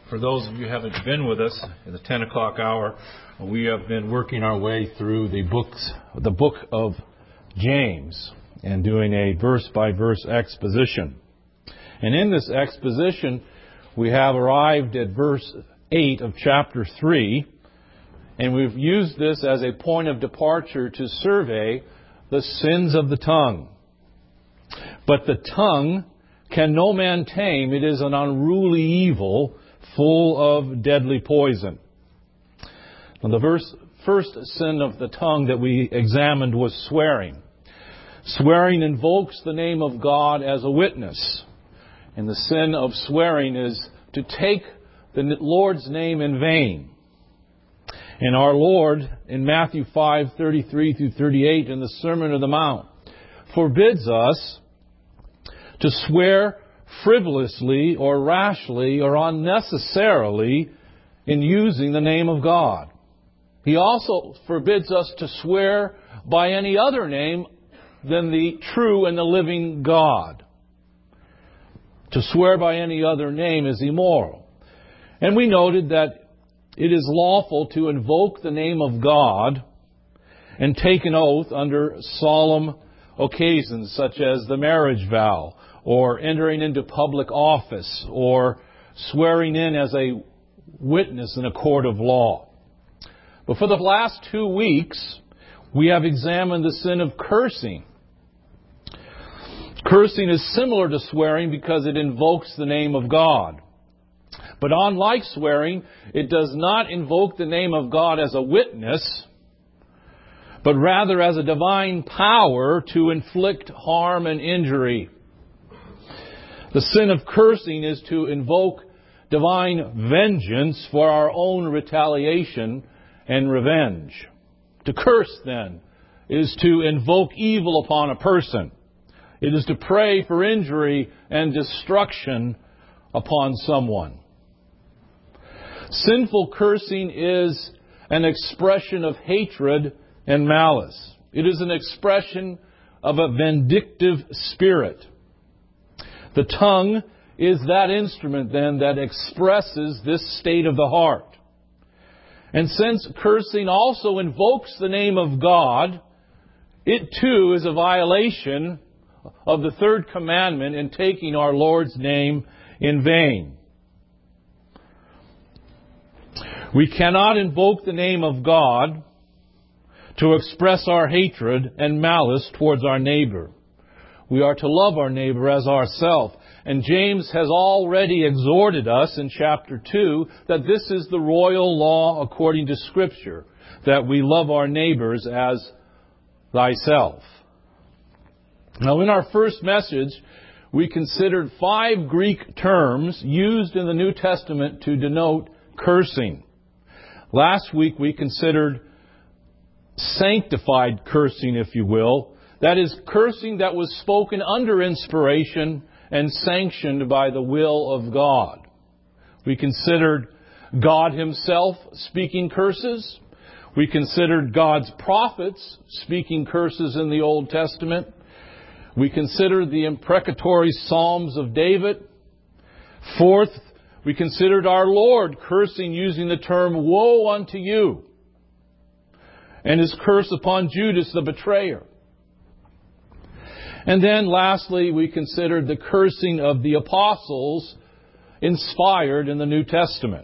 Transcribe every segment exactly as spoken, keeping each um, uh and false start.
For those of you who haven't been with us at the ten o'clock hour, we have been working our way through the books, the book of James, and doing a verse-by-verse exposition. And in this exposition, we have arrived at verse eight of chapter three, and we've used this as a point of departure to survey the sins of the tongue. But the tongue can no man tame. It is an unruly evil, full of deadly poison. Now, the verse, first sin of the tongue that we examined was swearing. Swearing invokes the name of God as a witness. And the sin of swearing is to take the Lord's name in vain. And our Lord, in Matthew five, thirty-three through thirty-eight, in the Sermon on the Mount, forbids us to swear frivolously or rashly or unnecessarily in using the name of God. He also forbids us to swear by any other name than the true and the living God. To swear by any other name is immoral. And we noted that it is lawful to invoke the name of God and take an oath under solemn occasions such as the marriage vow, or entering into public office, or swearing in as a witness in a court of law. But for the last two weeks, we have examined the sin of cursing. Cursing is similar to swearing because it invokes the name of God. But unlike swearing, it does not invoke the name of God as a witness, but rather as a divine power to inflict harm and injury. The sin of cursing is to invoke divine vengeance for our own retaliation and revenge. To curse, then, is to invoke evil upon a person. It is to pray for injury and destruction upon someone. Sinful cursing is an expression of hatred and malice. It is an expression of a vindictive spirit. The tongue is that instrument, then, that expresses this state of the heart. And since cursing also invokes the name of God, it too is a violation of the third commandment in taking our Lord's name in vain. We cannot invoke the name of God to express our hatred and malice towards our neighbor. We are to love our neighbor as ourselves. And James has already exhorted us in chapter two that this is the royal law according to Scripture, that we love our neighbors as thyself. Now, in our first message, we considered five Greek terms used in the New Testament to denote cursing. Last week, we considered sanctified cursing, if you will. That is, cursing that was spoken under inspiration and sanctioned by the will of God. We considered God Himself speaking curses. We considered God's prophets speaking curses in the Old Testament. We considered the imprecatory Psalms of David. Fourth, we considered our Lord cursing using the term, "Woe unto you," and His curse upon Judas the betrayer. And then lastly, we considered the cursing of the apostles inspired in the New Testament.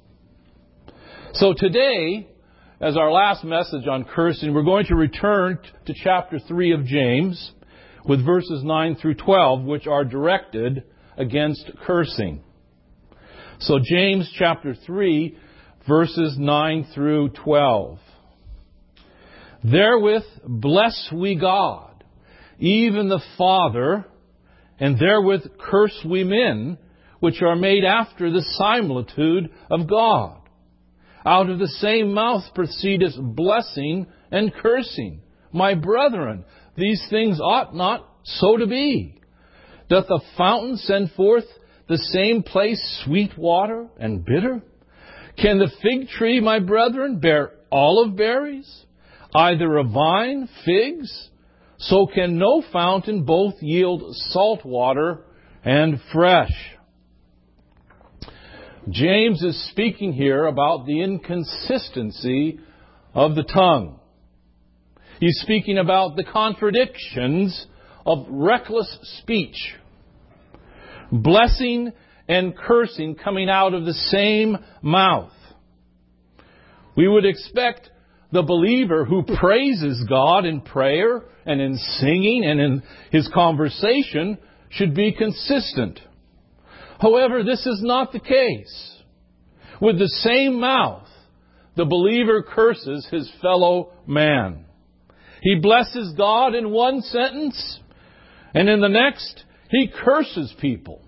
So today, as our last message on cursing, we're going to return to chapter three of James with verses nine through twelve, which are directed against cursing. So James chapter three, verses nine through twelve. Therewith bless we God, even the Father, and therewith curse we men, which are made after the similitude of God. Out of the same mouth proceedeth blessing and cursing. My brethren, these things ought not so to be. Doth the fountain send forth the same place sweet water and bitter? Can the fig tree, my brethren, bear olive berries? Either a vine, figs? So can no fountain both yield salt water and fresh. James is speaking here about the inconsistency of the tongue. He's speaking about the contradictions of reckless speech. Blessing and cursing coming out of the same mouth. We would expect the believer who praises God in prayer and in singing and in his conversation should be consistent. However, this is not the case. With the same mouth, the believer curses his fellow man. He blesses God in one sentence, and in the next, he curses people.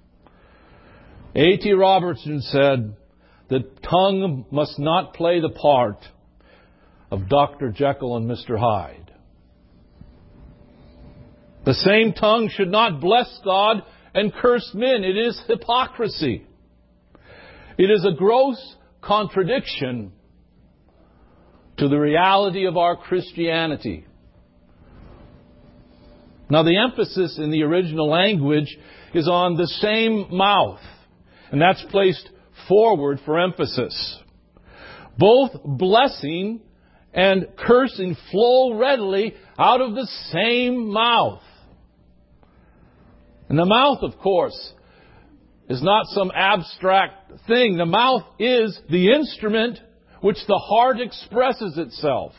A T Robertson said, "The tongue must not play the part of Doctor Jekyll and Mister Hyde." The same tongue should not bless God and curse men. It is hypocrisy. It is a gross contradiction to the reality of our Christianity. Now, the emphasis in the original language is on the same mouth, and that's placed forward for emphasis. Both blessing and cursing flow readily out of the same mouth. And the mouth, of course, is not some abstract thing. The mouth is the instrument which the heart expresses itself.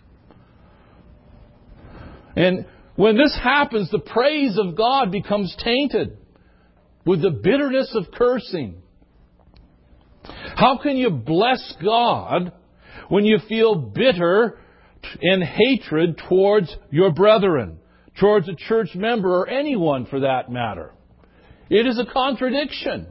And when this happens, the praise of God becomes tainted with the bitterness of cursing. How can you bless God when you feel bitter and hatred towards your brethren, towards a church member or anyone for that matter? It is a contradiction.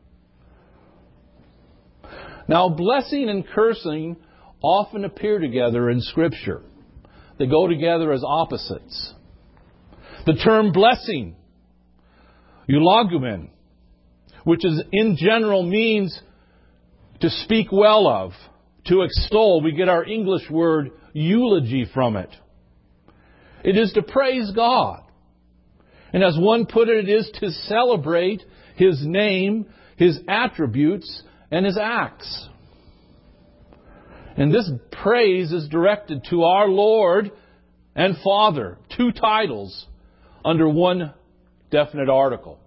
Now, blessing and cursing often appear together in Scripture. They go together as opposites. The term blessing, eulogumen, which is in general means to speak well of, to extol. We get our English word eulogy from it. It is to praise God. And as one put it, it is to celebrate His name, His attributes, and His acts. And this praise is directed to our Lord and Father, two titles under one definite article.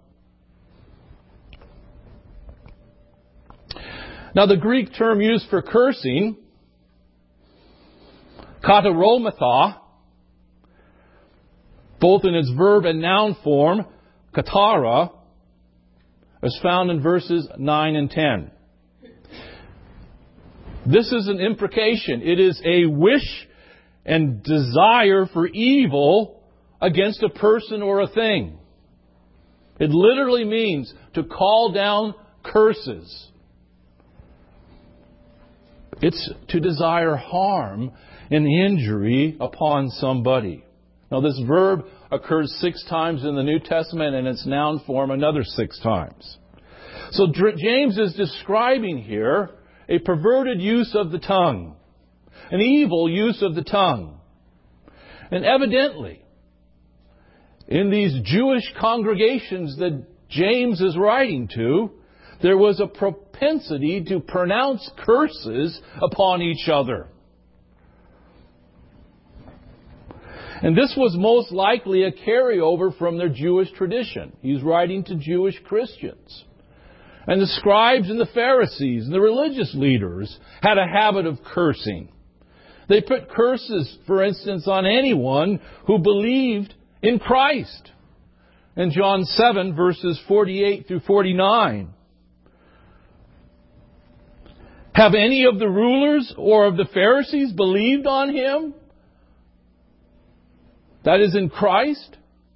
Now, the Greek term used for cursing, kataromatha, both in its verb and noun form, katara, is found in verses nine and ten. This is an imprecation. It is a wish and desire for evil against a person or a thing. It literally means to call down curses. It's to desire harm and injury upon somebody. Now, this verb occurs six times in the New Testament, and its noun form another six times. So James is describing here a perverted use of the tongue, an evil use of the tongue. And evidently, in these Jewish congregations that James is writing to, there was a propensity to pronounce curses upon each other. And this was most likely a carryover from their Jewish tradition. He's writing to Jewish Christians. And the scribes and the Pharisees and the religious leaders had a habit of cursing. They put curses, for instance, on anyone who believed in Christ. In John seven, verses forty-eight through forty-nine. Have any of the rulers or of the Pharisees believed on Him? That is in Christ.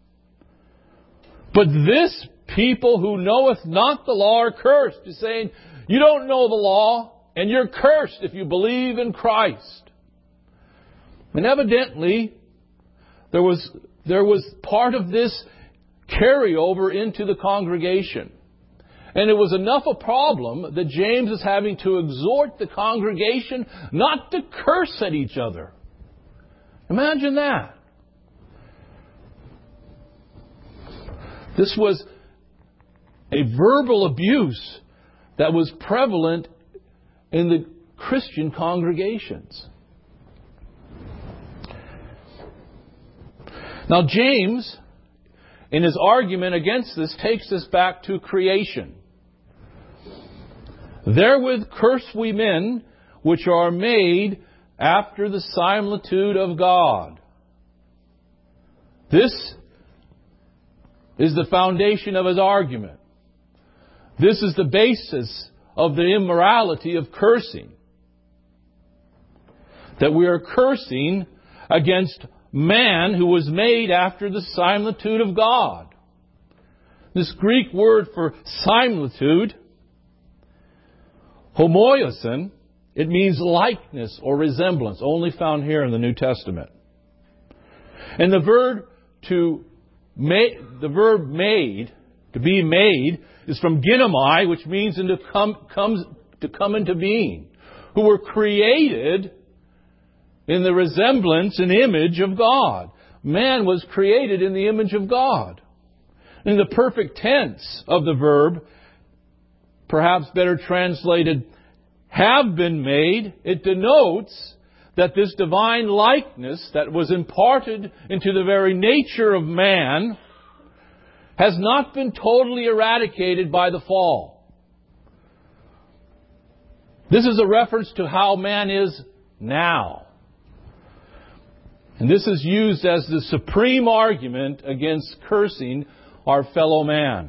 But this people who knoweth not the law are cursed. He's saying, you don't know the law, and you're cursed if you believe in Christ. And evidently, there was, there was part of this carryover into the congregation. And it was enough a problem that James is having to exhort the congregation not to curse at each other. Imagine that. This was a verbal abuse that was prevalent in the Christian congregations. Now, James, in his argument against this, takes us back to creation. Therewith curse we men, which are made after the similitude of God. This is the foundation of his argument. This is the basis of the immorality of cursing. That we are cursing against man who was made after the similitude of God. This Greek word for similitude, homoiousin, it means likeness or resemblance, only found here in the New Testament. And the verb to make, the verb made, to be made, is from ginomai, which means to come, comes, to come into being. Who were created in the resemblance and image of God. Man was created in the image of God. In the perfect tense of the verb, perhaps better translated, have been made, it denotes that this divine likeness that was imparted into the very nature of man has not been totally eradicated by the fall. This is a reference to how man is now. And this is used as the supreme argument against cursing our fellow man.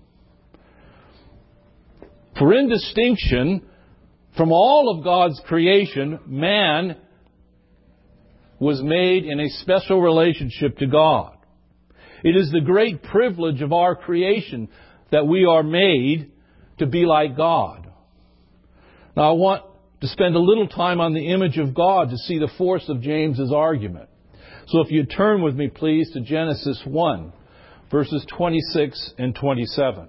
For in distinction from all of God's creation, man was made in a special relationship to God. It is the great privilege of our creation that we are made to be like God. Now I want to spend a little time on the image of God to see the force of James's argument. So if you turn with me, please, to Genesis one, verses twenty-six and twenty-seven.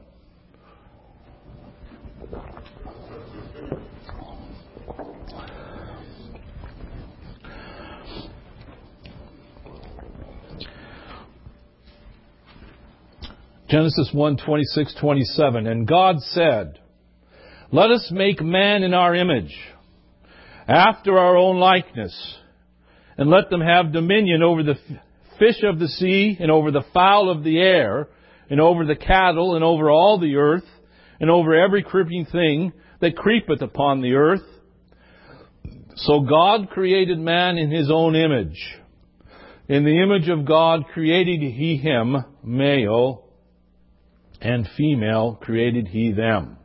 Genesis one, twenty-six, twenty-seven. And God said, let us make man in our image, after our own likeness, and let them have dominion over the fish of the sea, and over the fowl of the air, and over the cattle, and over all the earth, and over every creeping thing that creepeth upon the earth. So God created man in His own image. In the image of God created He him, male and female created He them.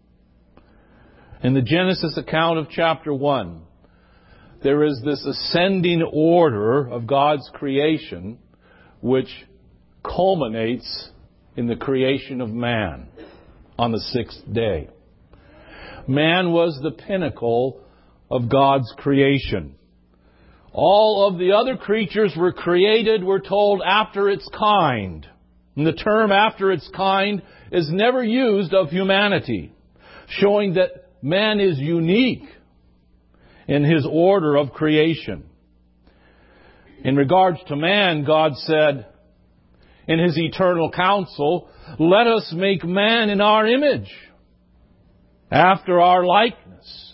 In the Genesis account of chapter one, there is this ascending order of God's creation which culminates in the creation of man on the sixth day. Man was the pinnacle of God's creation. All of the other creatures were created, we're told, after its kind. And the term after its kind is never used of humanity, showing that man is unique in his order of creation. In regards to man, God said in His eternal counsel, let us make man in our image, after our likeness.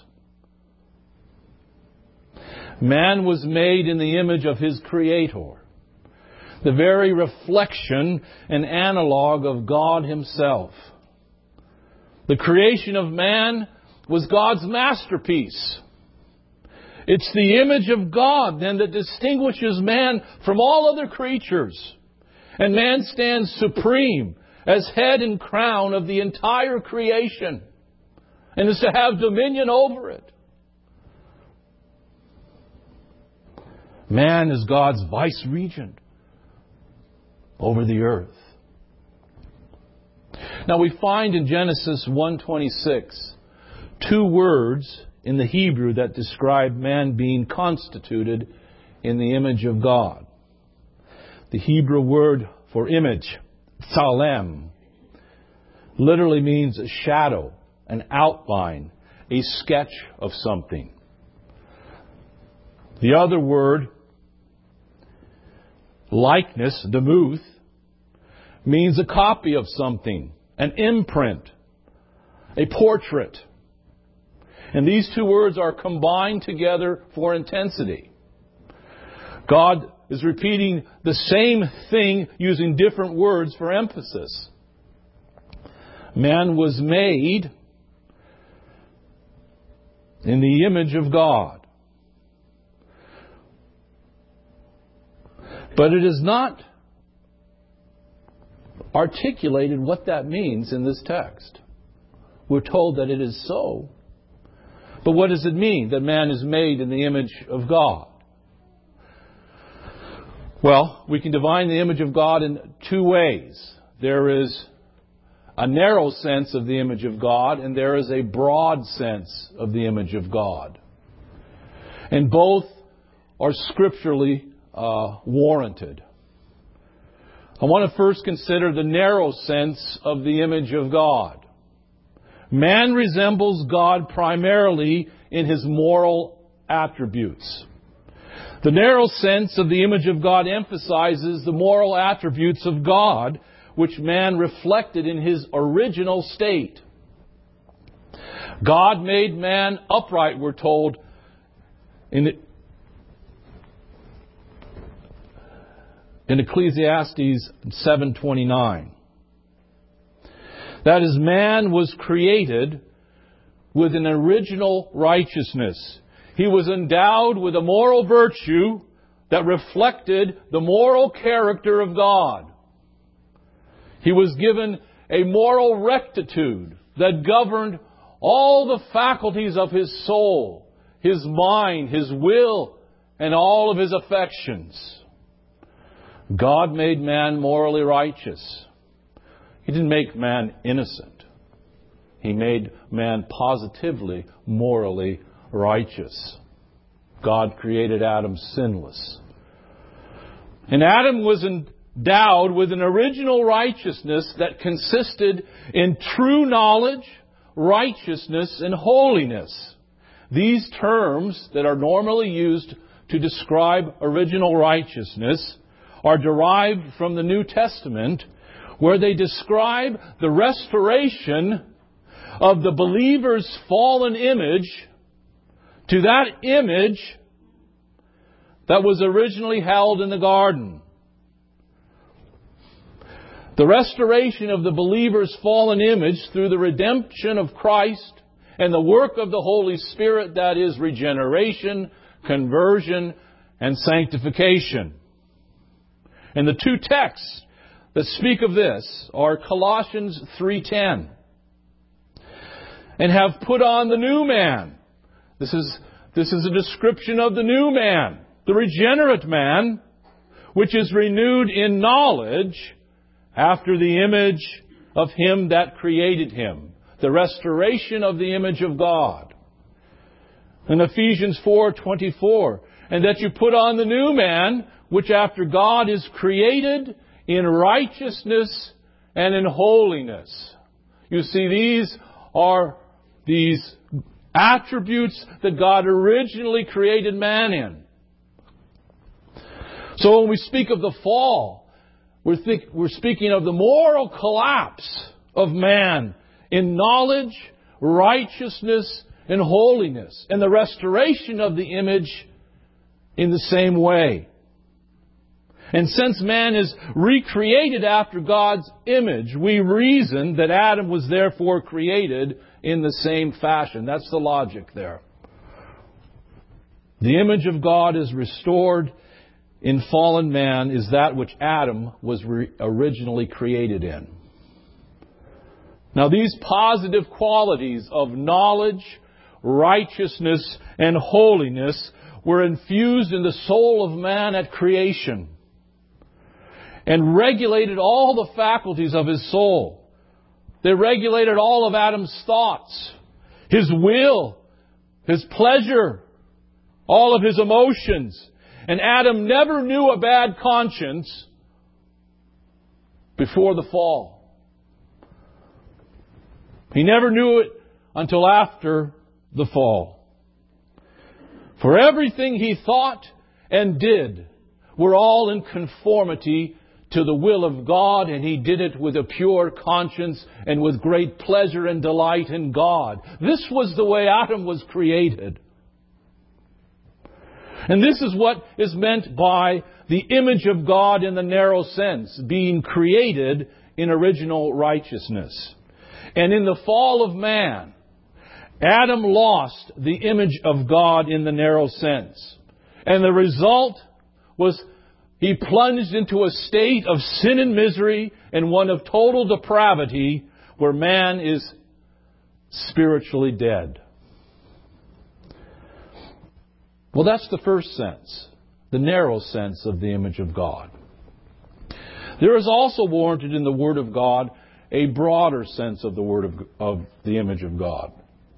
Man was made in the image of his Creator, the very reflection and analog of God Himself. The creation of man was God's masterpiece. It's the image of God, then, that distinguishes man from all other creatures. And man stands supreme as head and crown of the entire creation, and is to have dominion over it. Man is God's vice-regent over the earth. Now we find in Genesis one twenty-six two words in the Hebrew that describe man being constituted in the image of God. The Hebrew word for image, tsalem, literally means a shadow, an outline, a sketch of something. The other word, likeness, demuth, means a copy of something, an imprint, a portrait. And these two words are combined together for intensity. God is repeating the same thing using different words for emphasis. Man was made in the image of God. But it is not articulated what that means in this text. We're told that it is so. But what does it mean that man is made in the image of God? Well, we can define the image of God in two ways. There is a narrow sense of the image of God, and there is a broad sense of the image of God. And both are scripturally uh, warranted. I want to first consider the narrow sense of the image of God. Man resembles God primarily in his moral attributes. The narrow sense of the image of God emphasizes the moral attributes of God, which man reflected in his original state. God made man upright, we're told, in, in Ecclesiastes seven twenty-nine. That is, man was created with an original righteousness. He was endowed with a moral virtue that reflected the moral character of God. He was given a moral rectitude that governed all the faculties of his soul, his mind, his will, and all of his affections. God made man morally righteous. He didn't make man innocent. He made man positively, morally righteous. God created Adam sinless. And Adam was endowed with an original righteousness that consisted in true knowledge, righteousness, and holiness. These terms that are normally used to describe original righteousness are derived from the New Testament, where they describe the restoration of the believer's fallen image to that image that was originally held in the garden. The restoration of the believer's fallen image through the redemption of Christ and the work of the Holy Spirit, that is regeneration, conversion, and sanctification. And the two texts that speak of this are Colossians three ten. And have put on the new man. This is, this is a description of the new man, the regenerate man, which is renewed in knowledge after the image of Him that created him. The restoration of the image of God. In Ephesians four twenty-four, and that you put on the new man, which after God is created in righteousness and in holiness. You see, these are these attributes that God originally created man in. So when we speak of the fall, we're, think, we're speaking of the moral collapse of man in knowledge, righteousness, and holiness, and the restoration of the image in the same way. And since man is recreated after God's image, we reason that Adam was therefore created in the same fashion. That's the logic there. The image of God is restored in fallen man is that which Adam was re- originally created in. Now, these positive qualities of knowledge, righteousness, and holiness were infused in the soul of man at creation and regulated all the faculties of his soul. They regulated all of Adam's thoughts, his will, his pleasure, all of his emotions. And Adam never knew a bad conscience before the fall. He never knew it until after the fall. For everything he thought and did were all in conformity to the will of God, and he did it with a pure conscience and with great pleasure and delight in God. This was the way Adam was created. And this is what is meant by the image of God in the narrow sense, being created in original righteousness. And in the fall of man, Adam lost the image of God in the narrow sense. And the result was he plunged into a state of sin and misery and one of total depravity where man is spiritually dead. Well, that's the first sense, the narrow sense of the image of God. There is also warranted in the Word of God a broader sense of the Word of, of the image of God.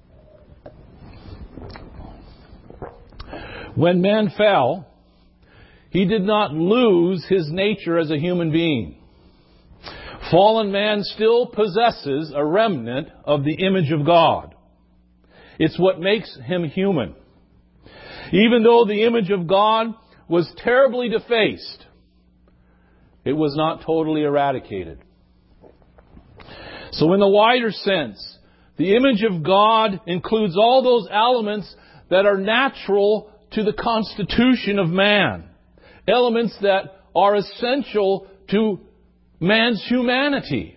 When man fell, he did not lose his nature as a human being. Fallen man still possesses a remnant of the image of God. It's what makes him human. Even though the image of God was terribly defaced, it was not totally eradicated. So in the wider sense, the image of God includes all those elements that are natural to the constitution of man. Elements that are essential to man's humanity.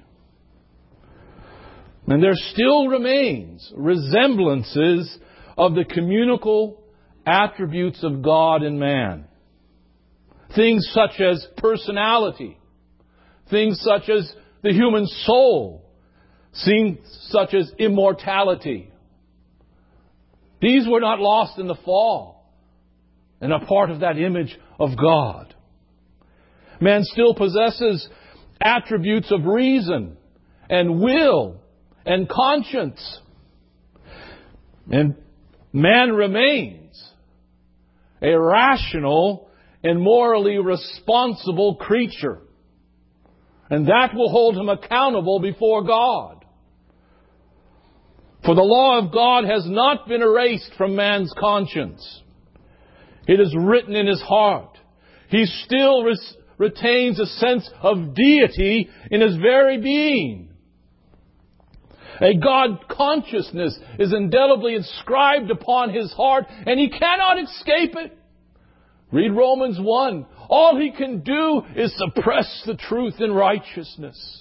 And there still remains resemblances of the communal attributes of God and man. Things such as personality. Things such as the human soul. Things such as immortality. These were not lost in the fall and are part of that image of God. Man still possesses attributes of reason and will and conscience. And man remains a rational and morally responsible creature. And that will hold him accountable before God. For the law of God has not been erased from man's conscience. It is written in his heart. He still res- retains a sense of deity in his very being. A God consciousness is indelibly inscribed upon his heart, and he cannot escape it. Read Romans one. All he can do is suppress the truth in righteousness.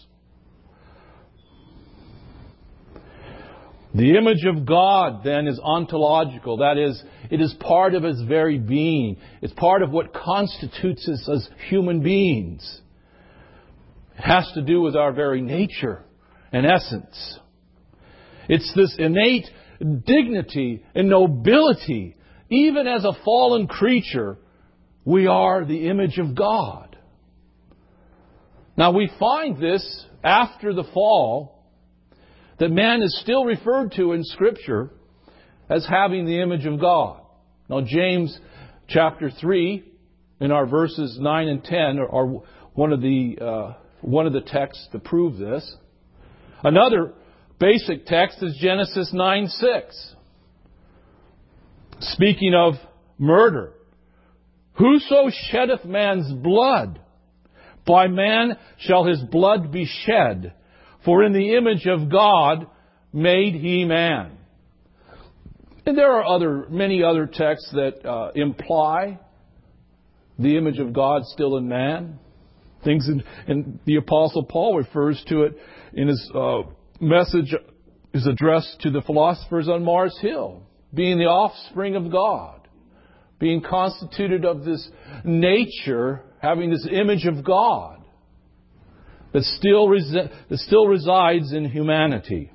The image of God, then, is ontological. That is, it is part of his very being. It's part of what constitutes us as human beings. It has to do with our very nature and essence. It's this innate dignity and nobility. Even as a fallen creature, we are the image of God. Now, we find this after the fall, that man is still referred to in Scripture as having the image of God. Now, James chapter three, in our verses nine and ten, are, are one of the uh, one of the texts to prove this. Another basic text is Genesis nine six. Speaking of murder. Whoso sheddeth man's blood, by man shall his blood be shed. For in the image of God made he man. And there are other many other texts that uh, imply the image of God still in man. Things in, and the Apostle Paul refers to it in his uh, message, his address to the philosophers on Mars Hill, being the offspring of God, being constituted of this nature, having this image of God that still resi- that still resides in humanity.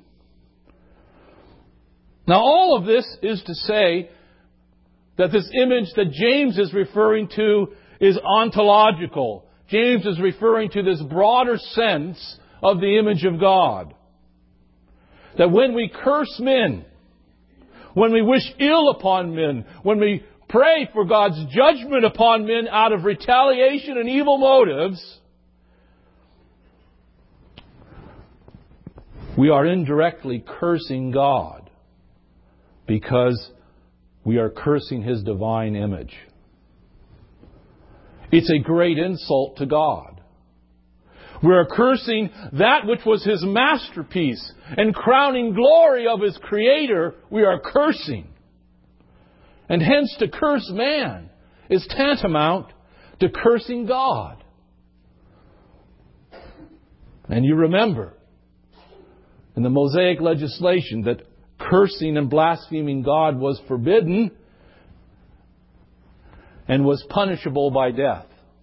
Now, all of this is to say that this image that James is referring to is ontological. James is referring to this broader sense of the image of God. That when we curse men, when we wish ill upon men, when we pray for God's judgment upon men out of retaliation and evil motives, we are indirectly cursing God because we are cursing His divine image. It's a great insult to God We are cursing that which was His masterpiece and crowning glory of His Creator. We are cursing. And hence to curse man is tantamount to cursing God. And you remember in the Mosaic legislation that cursing and blaspheming God was forbidden and was punishable by death.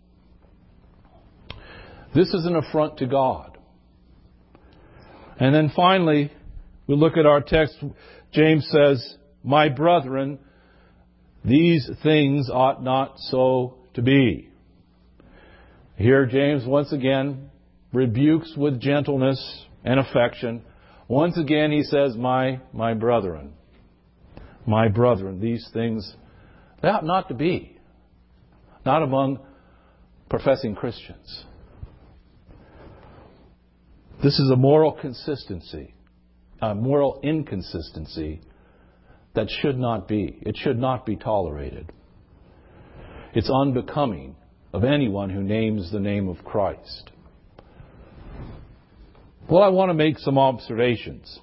This is an affront to God. And then finally, we look at our text. James says, "My brethren, these things ought not so to be." Here James once again rebukes with gentleness and affection. Once again he says, my, my brethren, my brethren, these things, they ought not to be. Not among professing Christians. This is a moral consistency, a moral inconsistency that should not be. It should not be tolerated. It's unbecoming of anyone who names the name of Christ. Well, I want to make some observations.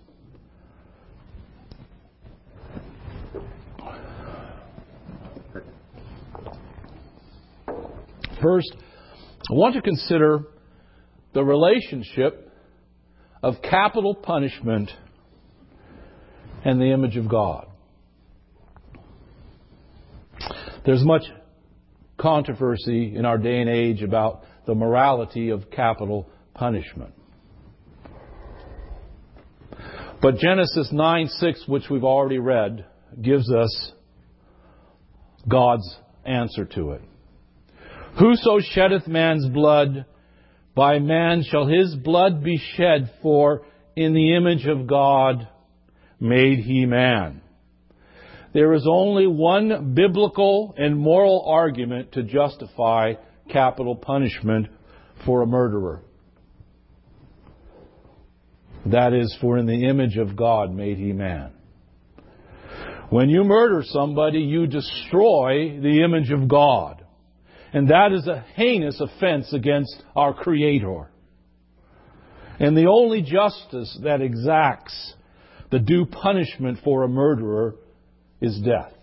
First, I want to consider the relationship of capital punishment and the image of God. There's much controversy in our day and age about the morality of capital punishment. But Genesis nine six, which we've already read, gives us God's answer to it. "Whoso sheddeth man's blood, by man shall his blood be shed, for in the image of God made he man." There is only one biblical and moral argument to justify capital punishment for a murderer. That is, for in the image of God made he man. When you murder somebody, you destroy the image of God. And that is a heinous offense against our Creator. And the only justice that exacts the due punishment for a murderer is death.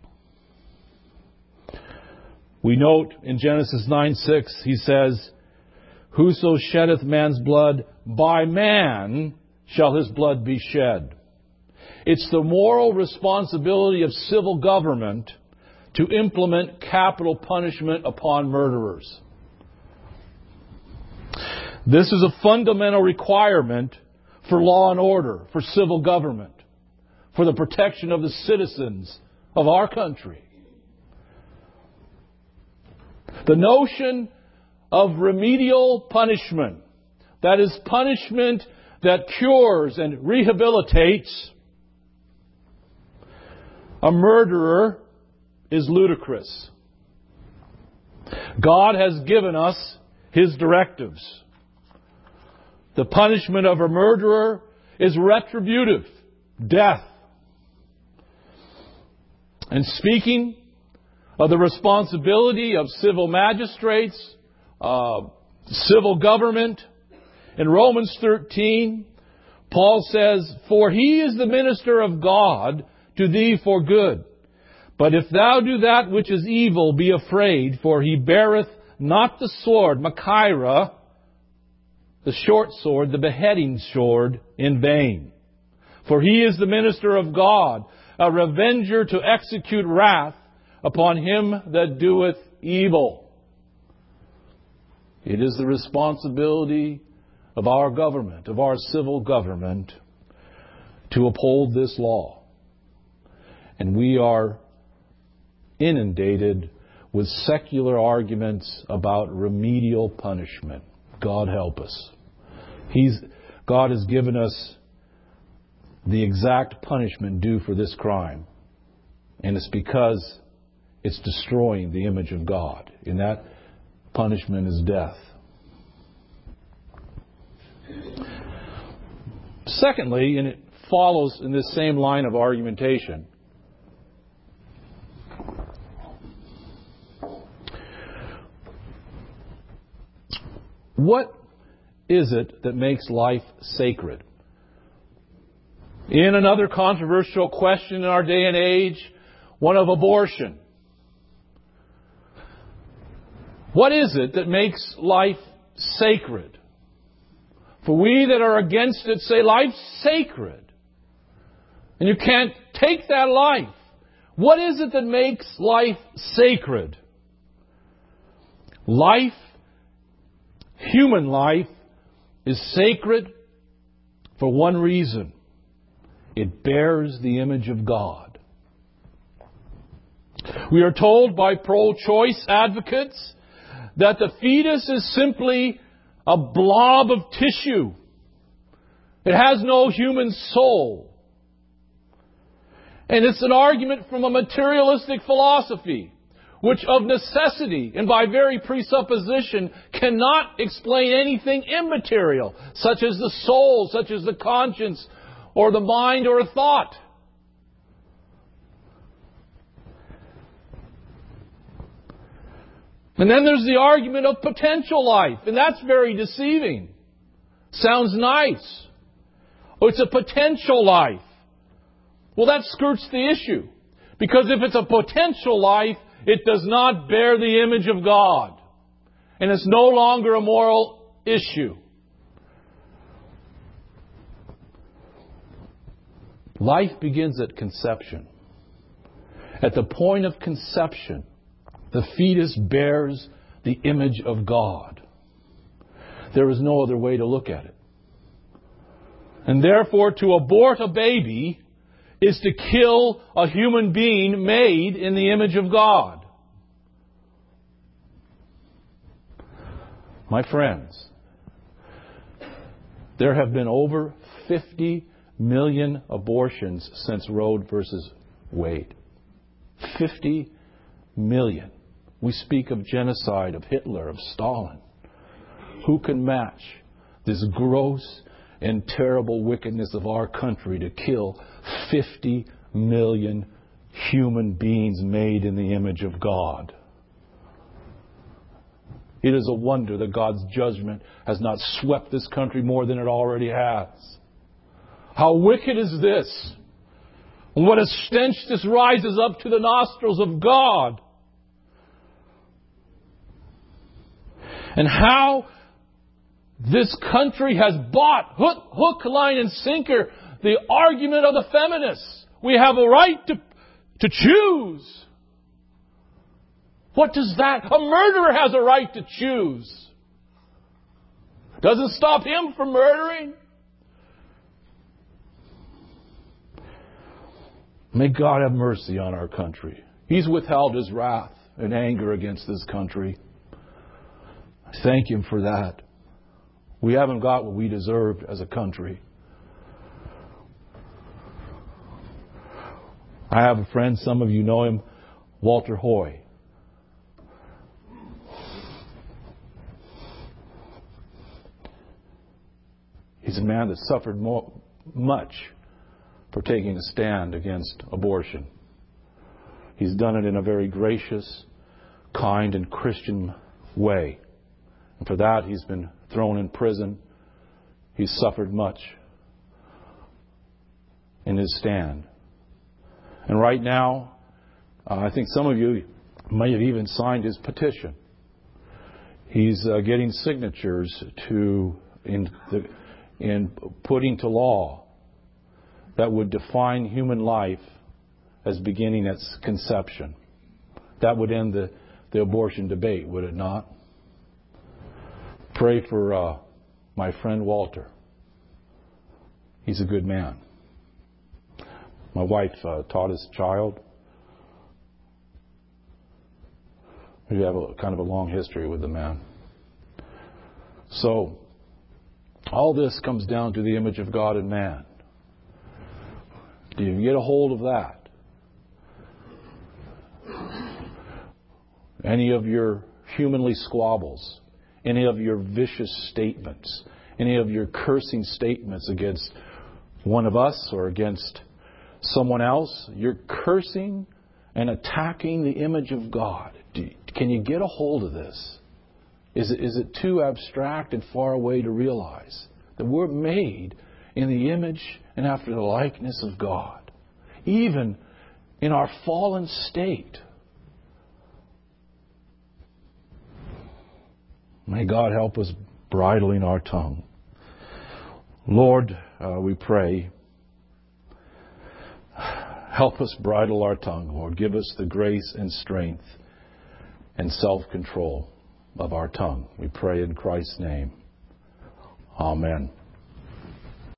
We note in Genesis nine six, he says, "Whoso sheddeth man's blood, by man shall his blood be shed." It's the moral responsibility of civil government to implement capital punishment upon murderers. This is a fundamental requirement for law and order, for civil government, for the protection of the citizens of our country. The notion of remedial punishment, that is, punishment that cures and rehabilitates a murderer, is ludicrous. God has given us His directives. The punishment of a murderer is retributive, death. And speaking of the responsibility of civil magistrates, uh, civil government, in Romans thirteen, Paul says, "For he is the minister of God to thee for good. But if thou do that which is evil, be afraid, for he beareth not the sword, Machaira, the short sword, the beheading sword, in vain. For he is the minister of God, a revenger to execute wrath upon him that doeth evil." It is the responsibility of our government, of our civil government, to uphold this law. And we are inundated with secular arguments about remedial punishment. God help us. He's, God has given us the exact punishment due for this crime. And it's because it's destroying the image of God. And that punishment is death. Secondly, and it follows in this same line of argumentation, what is it that makes life sacred? In another controversial question in our day and age, one of abortion. What is it that makes life sacred? For we that are against it say life's sacred. And you can't take that life. What is it that makes life sacred? Life, human life, is sacred for one reason. It bears the image of God. We are told by pro-choice advocates that the fetus is simply a blob of tissue. It has no human soul. And it's an argument from a materialistic philosophy, which of necessity and by very presupposition cannot explain anything immaterial, such as the soul, such as the conscience, or the mind, or a thought. And then there's the argument of potential life, and that's very deceiving. Sounds nice. Oh, it's a potential life. Well, that skirts the issue. Because if it's a potential life, it does not bear the image of God. And it's no longer a moral issue. Life begins at conception. At the point of conception, the fetus bears the image of God. There is no other way to look at it. And therefore, to abort a baby is to kill a human being made in the image of God. My friends, there have been over fifty million abortions since Roe versus Wade. fifty million. We speak of genocide, of Hitler, of Stalin. Who can match this gross and terrible wickedness of our country to kill fifty million human beings made in the image of God? It is a wonder that God's judgment has not swept this country more than it already has. How wicked is this? And what a stench this rises up to the nostrils of God. And how this country has bought, hook, hook, line, and sinker, the argument of the feminists. We have a right to, to choose. What does that? A murderer has a right to choose. Doesn't stop him from murdering. May God have mercy on our country. He's withheld His wrath and anger against this country. I thank Him for that. We haven't got what we deserved as a country. I have a friend, some of you know him, Walter Hoy. He's a man that suffered more, much for taking a stand against abortion. He's done it in a very gracious, kind, and Christian way. And for that, he's been thrown in prison. He's suffered much in his stand. And right now, uh, I think some of you may have even signed his petition. He's uh, getting signatures to in, the, in putting to law that would define human life as beginning at conception. That would end the, the abortion debate, would it not? Pray for uh, my friend Walter. He's a good man. My wife uh, taught his child. We have a kind of a long history with the man. So, all this comes down to the image of God in man. Do you get a hold of that? Any of your humanly squabbles, any of your vicious statements, any of your cursing statements against one of us or against someone else, you're cursing and attacking the image of God. Do, can you get a hold of this? Is it, is it too abstract and far away to realize that we're made in the image and after the likeness of God, even in our fallen state? May God help us bridling our tongue. Lord, uh, we pray, help us bridle our tongue, Lord. Give us the grace and strength and self-control of our tongue. We pray in Christ's name. Amen.